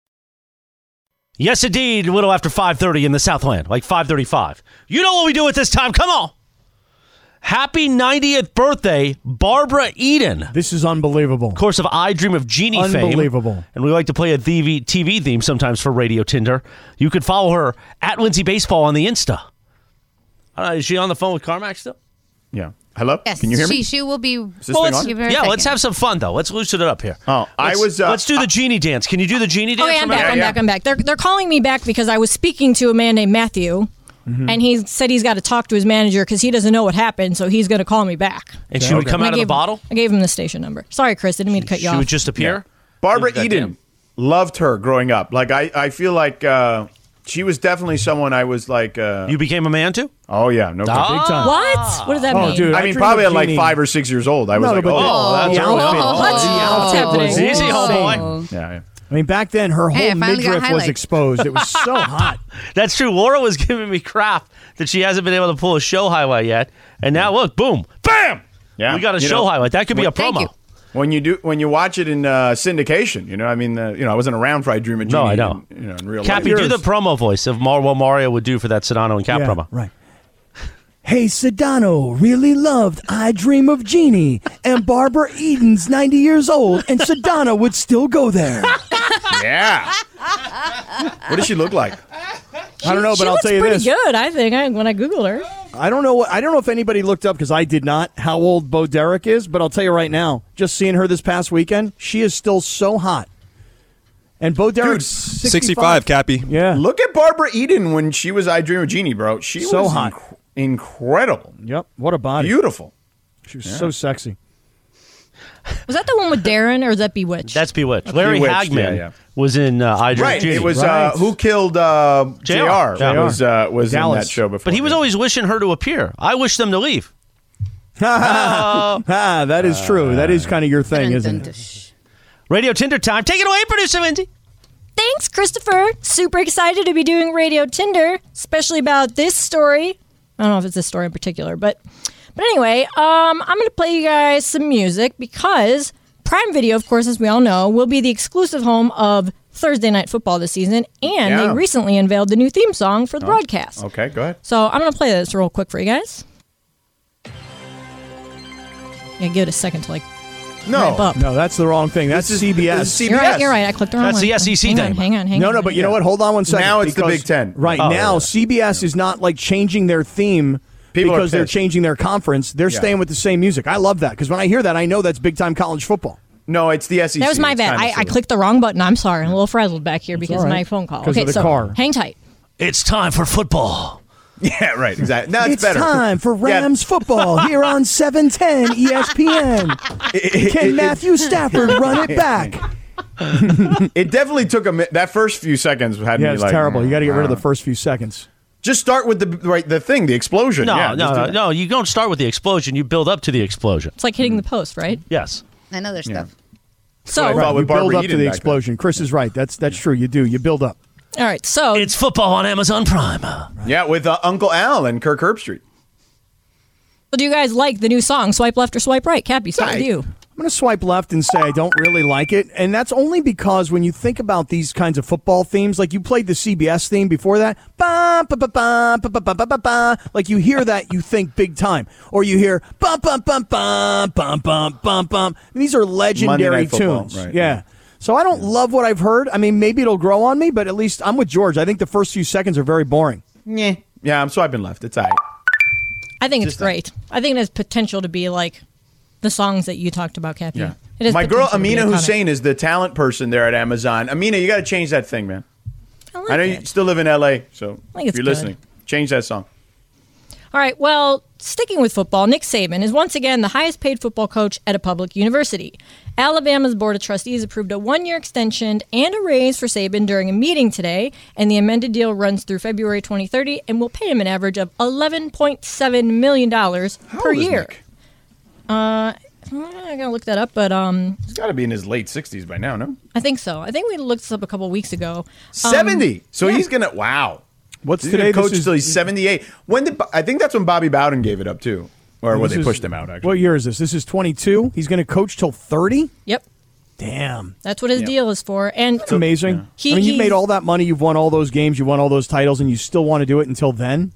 Yes, indeed. A little after 5:30 in the Southland, like 5:35. You know what we do at this time. Come on. Happy 90th birthday, Barbara Eden. This is unbelievable. Of course, of I Dream of Jeannie fame. Unbelievable. And we like to play a TV theme sometimes for Radio Tinder. You could follow her at Lindsay Baseball on the Insta. Is she on the phone with Carmack still? Yeah. Hello? Yes, Can you hear me? She will be. Is this thing on? Give her a Let's second. have some fun, though. Let's loosen it up here. Oh, Let's do the genie dance. Can you do the genie dance? Okay, I'm back. Yeah. I'm back. They're calling me back because I was speaking to a man named Matthew, and he said he's got to talk to his manager because he doesn't know what happened, so he's going to call me back. And she would come out of the bottle? I gave him the station number. Sorry, Chris. I didn't mean to cut you She off. would just appear? Barbara Goddamn. Eden, loved her growing up. Like, I feel like she was definitely someone I was like. You became a man, too? Oh, yeah. No Big time. What? What does that mean? Dude, I mean, probably at like 5 or 6 years old. I was like, but oh. the outfit, What's the outfit was Easy, homeboy. insane. Yeah. I mean, back then, her Hey, I whole finally got midriff was highlights. exposed. It was so hot. That's true. Laura was giving me crap that she hasn't been able to pull a show highlight yet. And now, look, boom, bam! Yeah. We got a You show know, highlight. That could be a Thank promo. you. When you watch it in syndication, I wasn't around for I Dream of Jeannie. No, I know. In real Cappy, life. do the promo voice of what Mario would do for that Sedano and Cap promo. Right. Hey, Sedano really loved I Dream of Jeannie, and Barbara Eden's 90 years old, and Sedano would still go there. Yeah. What does she look like? I don't know, but I'll tell you this. She looks pretty good, I think, when I Google her. I don't know if anybody looked up, because I did not, how old Bo Derek is, but I'll tell you right now, just seeing her this past weekend, she is still so hot. And Bo Derek's 65, Cappy. Yeah. Look at Barbara Eden when she was I Dream of Jeannie, bro. She So was hot. Incredible. Yep. What a body. Beautiful. She was so sexy. Was that the one with Darren, or is that Bewitched? That's Bewitched. Larry Bewitched, Hagman yeah. was in I Dream Right. of Jeannie. It was Right. Who Killed JR. Was in that show before. But he was always wishing her to appear. I wish them to leave. That is true. That is kind of your thing, isn't it? Radio Tinder time. Take it away, producer Lindsay. Thanks, Christopher. Super excited to be doing Radio Tinder, especially about this story. I don't know if it's this story in particular, but anyway, I'm going to play you guys some music because Prime Video, of course, as we all know, will be the exclusive home of Thursday Night Football this season, and they recently unveiled the new theme song for the broadcast. Okay, go ahead. So I'm going to play this real quick for you guys. Yeah, give it a second to ramp up. No, that's the wrong thing. That's CBS. This is You're CBS. right. I clicked the wrong That's one. the SEC hang thing. On, hang on. No, but you know what? Hold on one second. Now it's the because- Big Ten. Right. Now, CBS is not changing their theme People are because they're pissed. changing their conference. They're staying with the same music. I love that because when I hear that, I know that's big-time college football. No, it's the SEC. That was my It's bad. kinda I silly. clicked the wrong button. I'm sorry. I'm a little frazzled back here because of all my right. phone call. 'Cause Okay, of the so car. hang tight. It's time for football. Yeah, right. Exactly. No, It's better. time for Rams football here on 710 ESPN. Can Matthew Stafford run it back? It definitely took that first few seconds had me Yeah, it's like terrible. You got to get rid of the first few seconds. Just start with the thing, the explosion. No, yeah, just do that. no. You don't start with the explosion. You build up to the explosion. It's like hitting the post, right? Yes. I know their stuff. So, I thought Right, with you build Barbara up to Eden the back then. explosion. Chris is right. That's true. You do. You build up. all right. So It's football on Amazon Prime. Yeah, with Uncle Al and Kirk Herbstreit. do you guys like the new song, Swipe Left or Swipe Right? Cappy, start with you. I'm going to swipe left and say I don't really like it. And that's only because when you think about these kinds of football themes, like you played the CBS theme before that, ba, ba, ba, ba, ba, ba, ba, ba, ba, ba. Like you hear that, you think big time. Or you hear bum, bum, bum, bum, bum, bum, bum, bum. These are legendary Monday Night Football, tunes. right, Yeah. So I don't love what I've heard. I mean, maybe it'll grow on me, but at least I'm with George. I think the first few seconds are very boring. Yeah, I'm swiping left. It's all right. I think it's great. I think it has potential to be like the songs that you talked about, Cappy. Yeah. It has My girl potential to be Amina iconic. Hussein is the talent person there at Amazon. Amina, you got to change that thing, man. I know you it. still live in LA, so think if it's you're good. listening, change that song. All right, well, sticking with football, Nick Saban is once again the highest paid football coach at a public university. Alabama's Board of Trustees approved a 1-year extension and a raise for Saban during a meeting today, and the amended deal runs through February 2030 and will pay him an average of $11.7 million per old is year. Nick? I gotta look that up, but He's got to be in his late 60s by now, no? I think so. I think we looked this up a couple weeks ago. 70. So yeah. he's going to, wow. What's He's today? gonna coach This is- till he's 78. When did I think that's when Bobby Bowden gave it up too, or when This they is- pushed him out? Actually, What year is this? This is 22. He's going to coach till 30? Yep, Damn. that's what his deal is for. And It's amazing. He- I mean, you've he's- made all that money. You've won all those games. You won all those titles, and you still want to do it until then?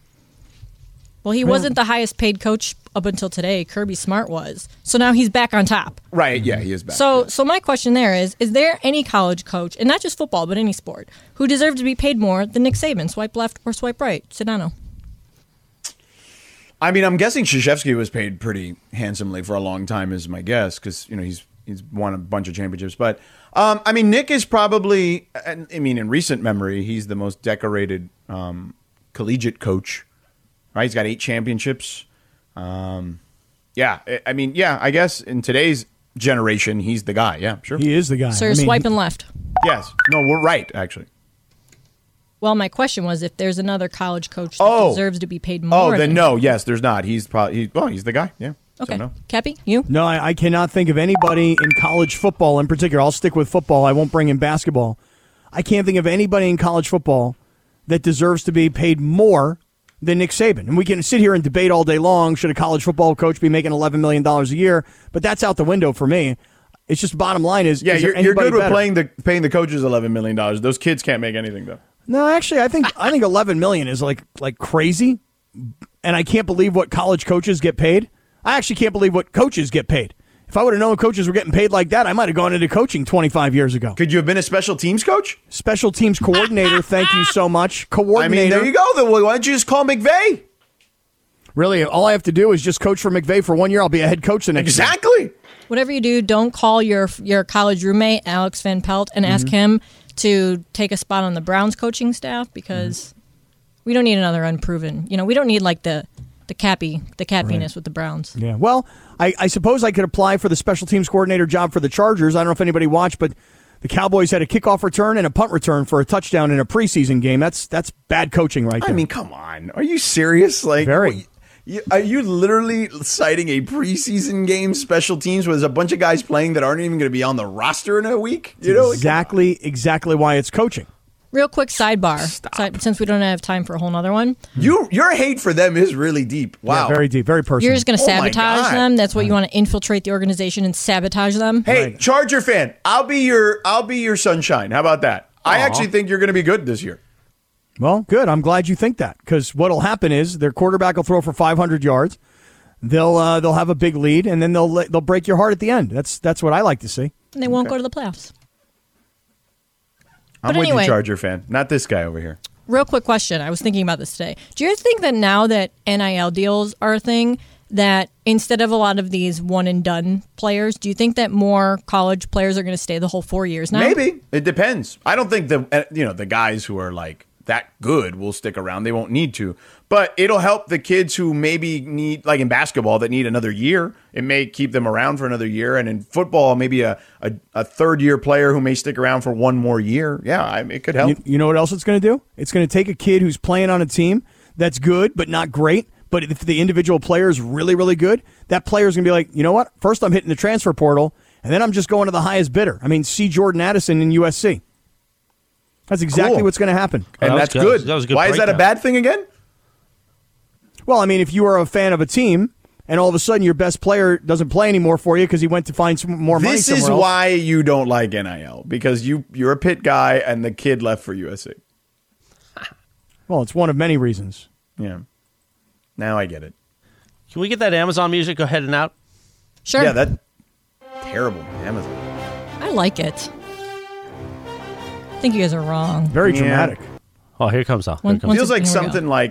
well, he wasn't the highest paid coach up until today. Kirby Smart was. So now he's back on top. right? Yeah, he is back. So my question there is there any college coach, and not just football, but any sport, who deserves to be paid more than Nick Saban? Swipe left or swipe right? Sedano. I mean, I'm guessing Krzyzewski was paid pretty handsomely for a long time, is my guess, because he's won a bunch of championships. But I mean, Nick is probably, I mean, in recent memory, he's the most decorated collegiate coach. Right? He's got 8 championships. Yeah, I mean, yeah, I guess in today's generation, he's the guy. Yeah, sure. He is the guy. So you're swiping left. Yes. No, we're right, actually. Well, my question was if there's another college coach that deserves to be paid more. Oh, then than no. Yes, there's not. He's probably, he's the guy. Yeah. Okay. So no. Cappy, you? No, I cannot think of anybody in college football in particular. I'll stick with football. I won't bring in basketball. I can't think of anybody in college football that deserves to be paid more than Nick Saban. And we can sit here and debate all day long, should a college football coach be making $11 million a year? But that's out the window for me. It's just bottom line is, you're good with paying the coaches $11 million. Those kids can't make anything, though. No, actually, I think $11 million is like crazy, and I can't believe what college coaches get paid. I actually can't believe what coaches get paid. If I would have known coaches were getting paid like that, I might have gone into coaching 25 years ago. Could you have been a special teams coach? Special teams coordinator, thank you so much. Coordinator. I mean, there you go. Then why don't you just call McVay? Really, all I have to do is just coach for McVay for 1 year. I'll be a head coach the next year. Exactly. Whatever you do, don't call your college roommate, Alex Van Pelt, and ask him to take a spot on the Browns coaching staff because we don't need another unproven. We don't need like the cappiness with the Browns. Yeah. Well, I suppose I could apply for the special teams coordinator job for the Chargers. I don't know if anybody watched, but the Cowboys had a kickoff return and a punt return for a touchdown in a preseason game. That's bad coaching right there. I mean, come on. Are you serious? Like, very. Are you literally citing a preseason game special teams where there's a bunch of guys playing that aren't even going to be on the roster in a week? Exactly why it's coaching. Real quick sidebar, since we don't have time for a whole nother one. Your hate for them is really deep. Wow. Yeah, very deep, very personal. You're just going to sabotage them. That's what you want to infiltrate the organization and sabotage them. Hey, Charger fan, I'll be your sunshine. How about that? Aww. I actually think you're going to be good this year. Well, good. I'm glad you think that because what'll happen is their quarterback will throw for 500 yards. They'll have a big lead, and then they'll break your heart at the end. That's what I like to see. And they won't go to the playoffs. I'm with you, Charger fan. Not this guy over here. Real quick question. I was thinking about this today. Do you think that now that NIL deals are a thing, that instead of a lot of these one-and-done players, do you think that more college players are going to stay the whole 4 years now? Maybe. It depends. I don't think the guys who are like that good will stick around. They won't need to. But it'll help the kids who maybe need, like in basketball, that need another year. It may keep them around for another year. And in football, maybe a third-year player who may stick around for one more year. Yeah, it could help. You know what else it's going to do? It's going to take a kid who's playing on a team that's good but not great. But if the individual player is really, really good, that player is going to be like, you know what? First I'm hitting the transfer portal, and then I'm just going to the highest bidder. I mean, see Jordan Addison in USC. That's exactly what's going to happen. And that's good. That was a good Why is that a bad thing again? Well, I mean, if you are a fan of a team and all of a sudden your best player doesn't play anymore for you because he went to find some more money somewhere else. This is why you don't like NIL, because you're a Pitt guy and the kid left for USC. Well, it's one of many reasons. Yeah. Now I get it. Can we get that Amazon music? Go ahead and out. Sure. Yeah, that terrible Amazon. I like it. I think you guys are wrong. Very dramatic. Oh, here comes out. Feels like something like...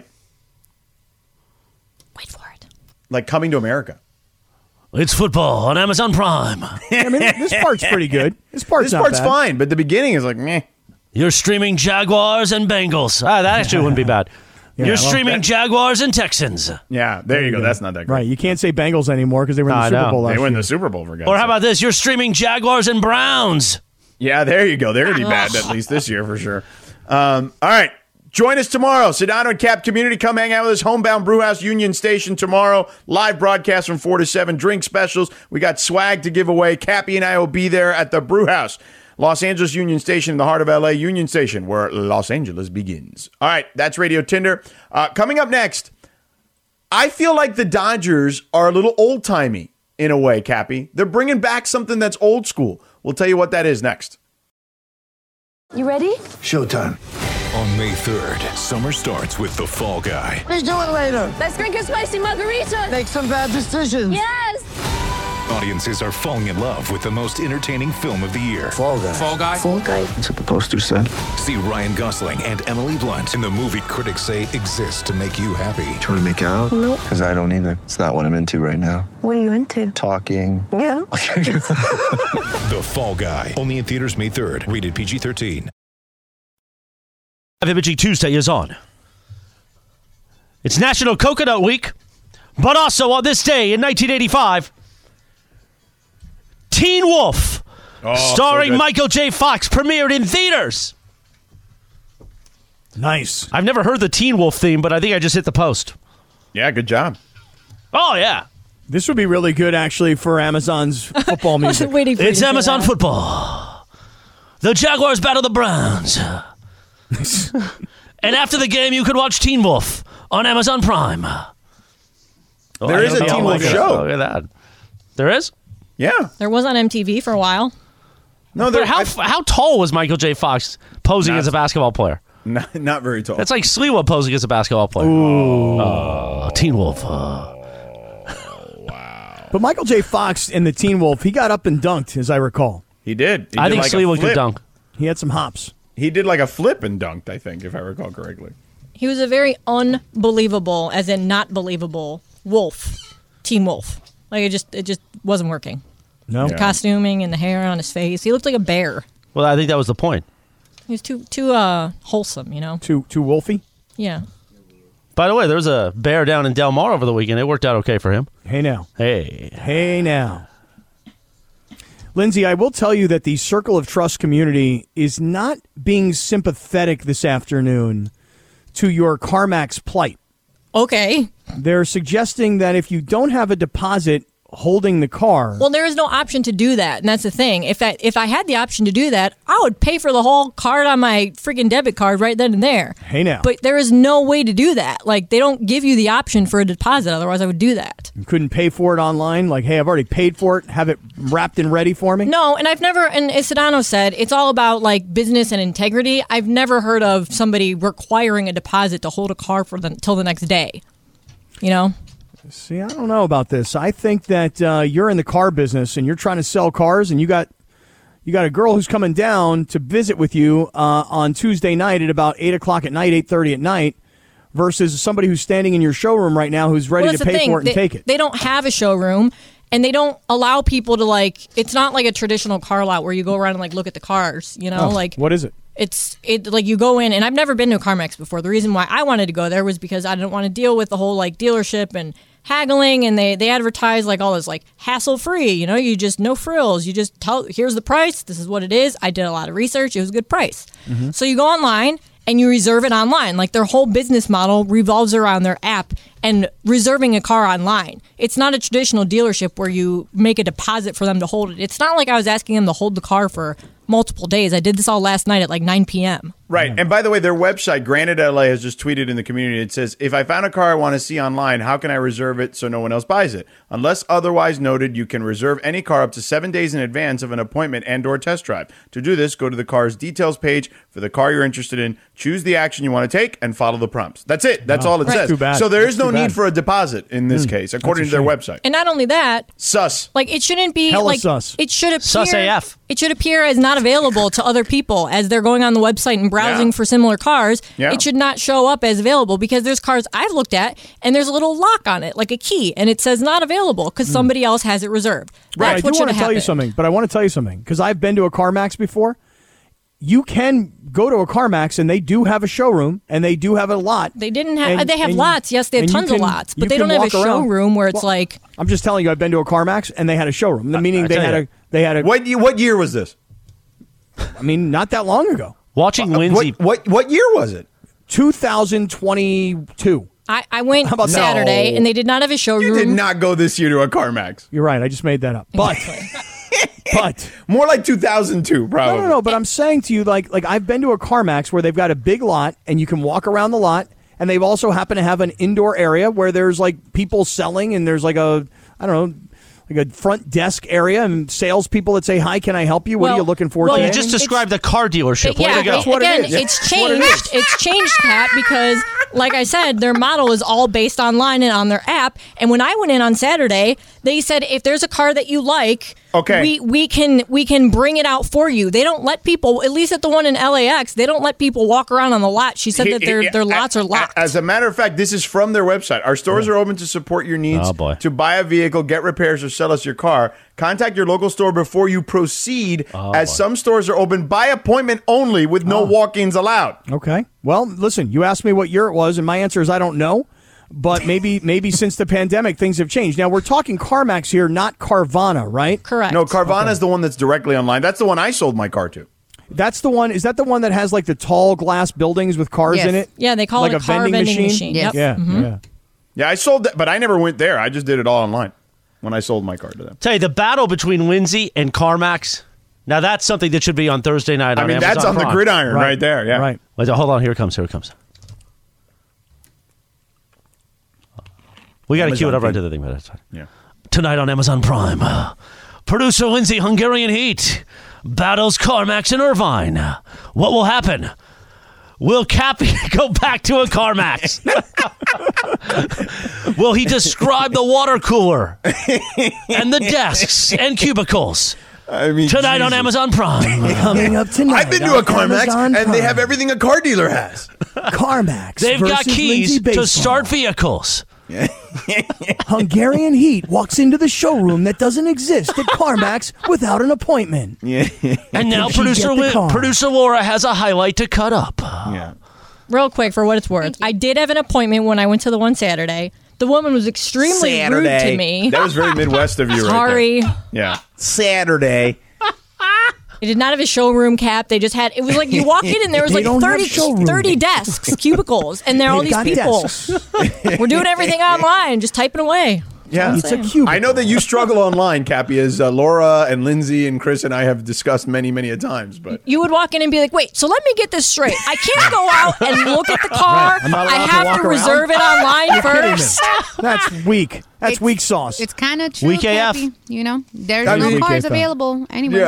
Wait for it. Like Coming to America. It's football on Amazon Prime. I mean, this part's pretty good. This part's fine, but the beginning is like, meh. You're streaming Jaguars and Bengals. That actually wouldn't be bad. You're streaming Jaguars and Texans. Yeah, there you go. That's not that good. Right, you can't say Bengals anymore because they were in the Super Bowl last year. They win the Super Bowl, for God's sake. Or how about this? You're streaming Jaguars and Browns. Yeah, there you go. They're going to be bad at least this year for sure. All right. Join us tomorrow. Sedano and Cap Community. Come hang out with us. Homebound Brewhouse, Union Station tomorrow. Live broadcast from 4 to 7. Drink specials. We got swag to give away. Cappy and I will be there at the Brewhouse. Los Angeles Union Station in the heart of L.A. Union Station, where Los Angeles begins. All right. That's Radio Tinder. Coming up next, I feel like the Dodgers are a little old-timey in a way, Cappy. They're bringing back something that's old school. We'll tell you what that is next. You ready? Showtime. On May 3rd, summer starts with The Fall Guy. Let's do it later. Let's drink a spicy margarita. Make some bad decisions. Yes. Audiences are falling in love with the most entertaining film of the year. Fall Guy. Fall Guy? Fall Guy. That's what the poster said. See Ryan Gosling and Emily Blunt in the movie critics say exists to make you happy. Trying to make it out? Nope. Because I don't either. It's not what I'm into right now. What are you into? Talking. Yeah. The Fall Guy. Only in theaters May 3rd. Rated PG-13. Imaging Tuesday is on. It's National Coconut Week, but also on this day in 1985, Teen Wolf, starring so Michael J. Fox, premiered in theaters. Nice. I've never heard the Teen Wolf theme, but I think I just hit the post. Yeah, good job. Oh, yeah. This would be really good, actually, for Amazon's football music. Wasn't waiting for you It's to say Amazon that. football. The Jaguars battle the Browns. And after the game, you could watch Teen Wolf on Amazon Prime. There is a Teen Wolf show. Look at that. There is? Yeah. There was on MTV for a while. No, but how tall was Michael J. Fox posing as a basketball player? Not very tall. That's like Sliwa posing as a basketball player. Ooh. Teen Wolf. But Michael J. Fox in the Teen Wolf, he got up and dunked, as I recall. He did. I think Sliwa could dunk. He had some hops. He did like a flip and dunked, I think, if I recall correctly. He was a very unbelievable, as in not believable, wolf. Teen Wolf. Like it just wasn't working. No. The costuming and the hair on his face. He looked like a bear. Well, I think that was the point. He was too wholesome, you know? Too wolfy? Yeah. By the way, there was a bear down in Del Mar over the weekend. It worked out okay for him. Hey now. Hey now. Lindsay, I will tell you that the Circle of Trust community is not being sympathetic this afternoon to your CarMax plight. Okay. They're suggesting that if you don't have a deposit holding the car. Well, there is no option to do that, and that's the thing. If I had the option to do that, I would pay for the whole card on my freaking debit card right then and there. Hey now. But there is no way to do that. Like, they don't give you the option for a deposit, otherwise I would do that. You couldn't pay for it online? Like, hey, I've already paid for it. Have it wrapped and ready for me? No, and I've never, and as Sedano said, it's all about, like, business and integrity. I've never heard of somebody requiring a deposit to hold a car for till the next day. You know? See, I don't know about this. I think that you're in the car business and you're trying to sell cars, and you got a girl who's coming down to visit with you on Tuesday night at about 8 o'clock at night, 8:30 at night, versus somebody who's standing in your showroom right now who's ready to pay for it and take it. They don't have a showroom, and they don't allow people to, like, it's not like a traditional car lot where you go around and, like, look at the cars, you know? What is it? It's like you go in, and I've never been to a CarMax before. The reason why I wanted to go there was because I didn't want to deal with the whole, like, dealership and haggling, and they advertise like all this like hassle free, you know, you just no frills, you just tell here's the price, this is what it is. I did a lot of research, it was a good price. Mm-hmm. So you go online and you reserve it online. Like their whole business model revolves around their app and reserving a car online. It's not a traditional dealership where you make a deposit for them to hold it. It's not like I was asking them to hold the car for multiple days. I did this all last night at like 9 p.m. Right. And by the way, their website, Granted LA, has just tweeted in the community. It says, if I found a car I want to see online, how can I reserve it so no one else buys it? Unless otherwise noted, you can reserve any car up to 7 days in advance of an appointment and or test drive. To do this, go to the car's details page for the car you're interested in, choose the action you want to take, and follow the prompts. That's it. That's all it says. Too bad. So there is That's no too need bad. for a deposit in this case, according to their website. And not only that, sus. Like it shouldn't be Hella like sus. It should appear Sus AF. It should appear as not available to other people as they're going on the website and browsing for similar cars. Yeah. It should not show up as available because there's cars I've looked at and there's a little lock on it, like a key, and it says not available because somebody else has it reserved. Right. That's I what do should want to have tell you happened. something, but I want to tell you something because I've been to a CarMax before. You can go to a CarMax and they do have a showroom and they do have a lot. They didn't have. And- they have and- lots. Yes, they have and you tons of can- lots, you but they can don't have a walk around. showroom where it's Well, like. I'm just telling you, I've been to a CarMax and they had a showroom. Meaning I they tell had you. a they had a. What year was this? I mean, not that long ago. Watching Lindsay. What year was it? 2022. I went How about Saturday no? and they did not have a showroom. You did not go this year to a CarMax. You're right. I just made that up. But but More like 2002, probably. no. But I'm saying to you, like I've been to a CarMax where they've got a big lot and you can walk around the lot, and they've also happen to have an indoor area where there's like people selling, and there's like a like a front desk area and salespeople that say, "Hi, can I help you? What are Well- you looking for?" well, today?" You just described the car dealership. Way Yeah, to go. what it again, is. it's That's what it changed. It's changed, Pat, because, like I said, their model is all based online and on their app. And when I went in on Saturday, they said if there's a car that you like, Okay. we can bring it out for you. They don't let people, at least at the one in LAX, they don't let people walk around on the lot. She said that their lots are locked. As a matter of fact, this is from their website. Our stores are open to support your needs. Oh, boy. To buy a vehicle, get repairs, or sell us your car. Contact your local store before you proceed, as some stores are open by appointment only with no walk-ins allowed. Okay. Well, listen, you asked me what year it was, and my answer is I don't know. But maybe since the pandemic, things have changed. Now, we're talking CarMax here, not Carvana, right? Correct. No, Carvana is the one that's directly online. That's the one I sold my car to. That's the one. Is that the one that has like the tall glass buildings with cars Yes. in it? Yeah, they call like it a a car vending vending machine? machine. Yes. Yep. Yeah, yeah. Yeah, I sold that, but I never went there. I just did it all online when I sold my car to them. Tell you, the battle between Lindsay and CarMax Now that's something that should be on Thursday night. I mean, that's on the gridiron right there. Yeah. Right. Wait, hold on. Here it comes. We got to cue it up right to the thing. But that's fine. Yeah. Tonight on Amazon Prime, producer Lindsay Hungarian Heat battles CarMax in Irvine. What will happen? Will Cappy go back to a CarMax? Will he describe the water cooler and the desks and cubicles? I mean, tonight on Amazon Prime. Coming up tonight. I've been to a CarMax, Amazon and they Prime. have everything a car dealer has. CarMax. They've got versus keys Lindsay to Baseball. start vehicles. Hungarian Heat walks into the showroom that doesn't exist at CarMax without an appointment. Yeah. And now Can she get the car? producer Laura has a highlight to cut up. Yeah. Real quick, for what it's worth, I did have an appointment when I went to the one Saturday. The woman was extremely rude to me. That was very Midwest of you, Sorry. right there. Yeah. Saturday. They did not have a showroom cap. They just had, it was like you walk in and there was They like don't have 30 showroom. desks, cubicles, and there are all They've these got people. desks. We're doing everything online, just typing away. Yeah. It's a cubicle. I know that you struggle online, Cappy, as Laura and Lindsay and Chris and I have discussed many, many a times. But You would walk in and be like, wait, so let me get this straight. I can't go out and look at the car. I'm not allowed I to have walk to around? reserve it online You're kidding me. first. That's weak. That's weak sauce. It's kind of true, Weak AF. Cappy. You know, there's I no mean- cars Weak AF. available anywhere.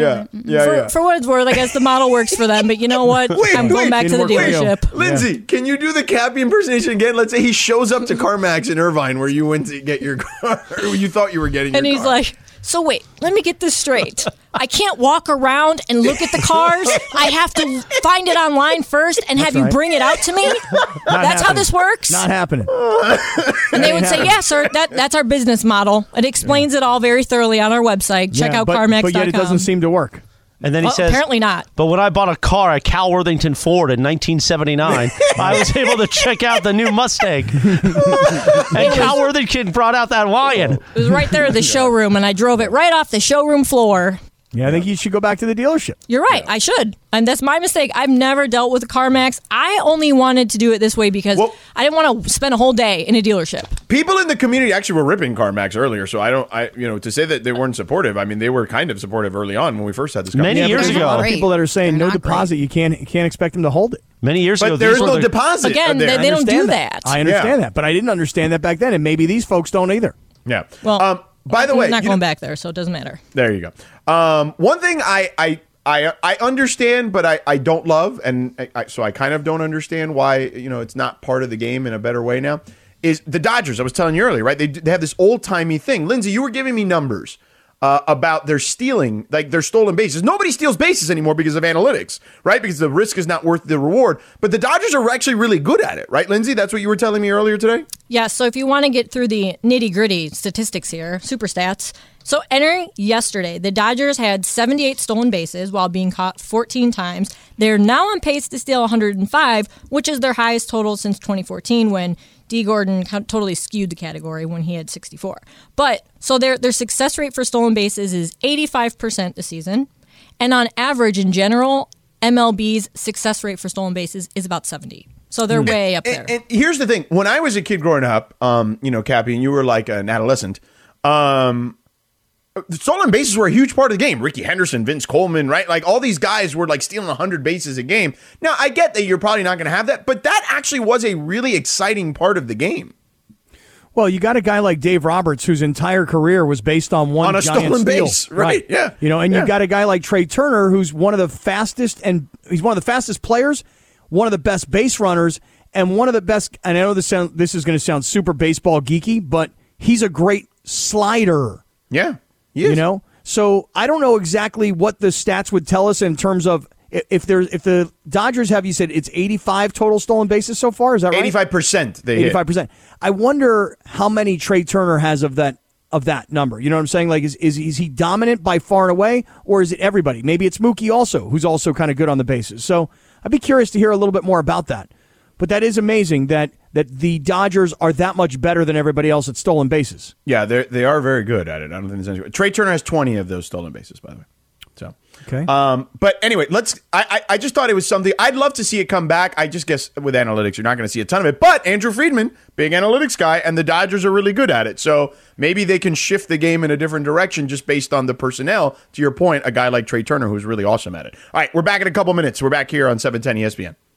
For what it's worth, I guess the model works for them, but you know what? I'm going back to the Didn't work for you. dealership. Lindsay, can you do the Cappy impersonation again? Let's say he shows up to CarMax in Irvine where you went to get your car, or you thought you were getting And your he's car. like, so wait, let me get this straight. I can't walk around and look at the cars. I have to find it online first and have you right. bring it out to me. That's how this works. Not happening. And they would say, yeah, sir, that's our business model. It explains it all very thoroughly on our website. Check out CarMax.com. But yet it doesn't seem to work. And then he Well, says, apparently not. But when I bought a car at Cal Worthington Ford in 1979, I was able to check out the new Mustang. And Cal Worthington brought out that Lion. It was right there at the showroom, and I drove it right off the showroom floor. Yeah, I think you should go back to the dealership. You're right. I should. And that's my mistake. I've never dealt with a CarMax. I only wanted to do it this way because I didn't want to spend a whole day in a dealership. People in the community actually were ripping CarMax earlier, so to say that they weren't supportive, I mean, they were kind of supportive early on when we first had this conversation. Many years There's a lot ago. of people that are saying no deposit. You can't expect them to hold it. Many years ago. But there is these were no the- deposit. Again, there. they don't do Understand that. I understand that, but I didn't understand that back then, and maybe these folks don't either. Yeah. Well, by the way, I'm not you going know- back there, so it doesn't matter. There you go. One thing I understand, but I don't love, and so I kind of don't understand why it's not part of the game in a better way now. Is the Dodgers? I was telling you earlier, right? They have this old timey thing. Lindsay, you were giving me numbers about their stealing, like their stolen bases. Nobody steals bases anymore because of analytics, right? Because the risk is not worth the reward. But the Dodgers are actually really good at it, right, Lindsay? That's what you were telling me earlier today. Yeah, so if you want to get through the nitty-gritty statistics here, super stats. So entering yesterday, the Dodgers had 78 stolen bases while being caught 14 times. They're now on pace to steal 105, which is their highest total since 2014 when D. Gordon totally skewed the category when he had 64. But so their success rate for stolen bases is 85% this season. And on average, in general, MLB's success rate for stolen bases is about 70. So they're way up there. And here's the thing: when I was a kid growing up, Cappy, and you were like an adolescent, stolen bases were a huge part of the game. Ricky Henderson, Vince Coleman, right? Like all these guys were like stealing 100 bases a game. Now I get that you're probably not going to have that, but that actually was a really exciting part of the game. Well, you got a guy like Dave Roberts whose entire career was based on one On a giant stolen steal. base, right, yeah. And Yeah. you got a guy like Trey Turner who's one of the fastest, and he's one of the fastest players, one of the best base runners, and one of the best. And I know this is going to sound super baseball geeky, but he's a great slider. Yeah, he is. So I don't know exactly what the stats would tell us in terms of if the Dodgers have, you said it's 85 total stolen bases so far. Is that right? 85% they hit. 85%. I wonder how many Trey Turner has of that number. You know what I'm saying? Like, is he dominant by far and away, or is it everybody? Maybe it's Mookie also, who's also kind of good on the bases. So I'd be curious to hear a little bit more about that. But that is amazing that the Dodgers are that much better than everybody else at stolen bases. Yeah, they are very good at it. I don't think there's any. Trey Turner has 20 of those stolen bases, by the way. So, Okay. but anyway, I just thought it was something I'd love to see it come back. I just guess with analytics, you're not going to see a ton of it. But Andrew Friedman, big analytics guy, and the Dodgers are really good at it. So maybe they can shift the game in a different direction just based on the personnel. To your point, a guy like Trey Turner, who's really awesome at it. All right, we're back in a couple minutes. We're back here on 710 ESPN.